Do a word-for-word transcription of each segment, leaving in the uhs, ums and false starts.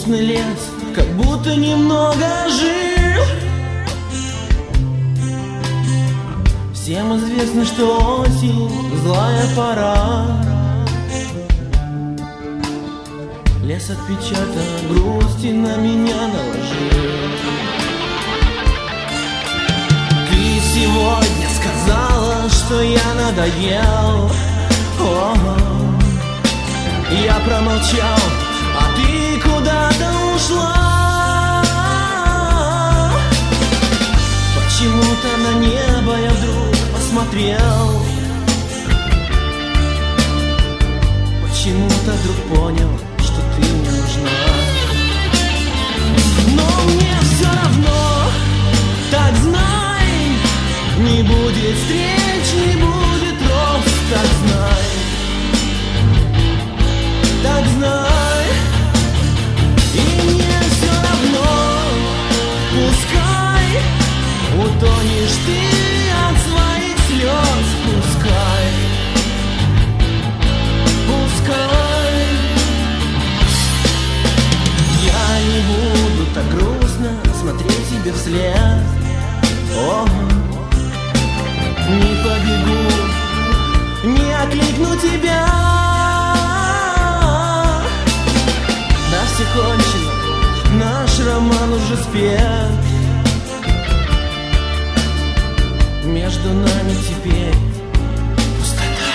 грустный лес, как будто немного жил. Всем известно, что осень злая пора. Лес отпечаток грусти на меня наложил. Ты сегодня сказала, что я надоел. О-о-о. Я промолчал, а ты куда-то ушла. Почему-то на небо я вдруг посмотрел. Почему-то вдруг понял, что ты мне нужна. Но мне все равно, так знай, не будет встреч, не будет роз, так знай. Так знай, и мне все равно, пускай утонешь ты от своих слез, пускай, пускай. Я не буду так грустно смотреть тебе вслед. О, не побегу, не окликну тебя. Все кончено, наш роман уже спет. Между нами теперь пустота.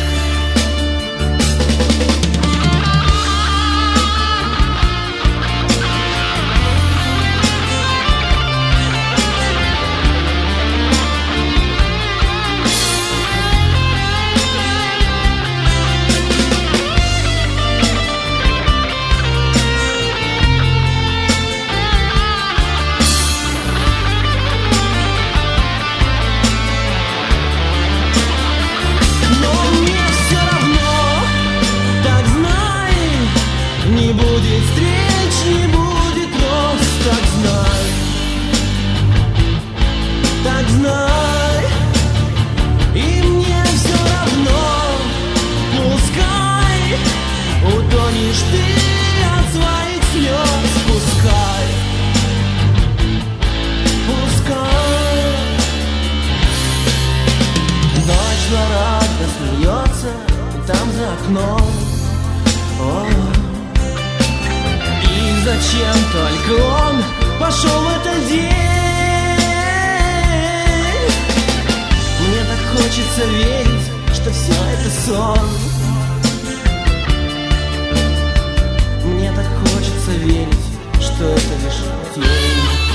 Не будет встреч, не будет роз, так знай, так знай. И мне все равно, пускай утонешь ты от своих слез, пускай, пускай. Ночь злорадно смеется там за окном. О, зачем только он пошел в этот день? Мне так хочется верить, что все это сон. Мне так хочется верить, что это лишь тень.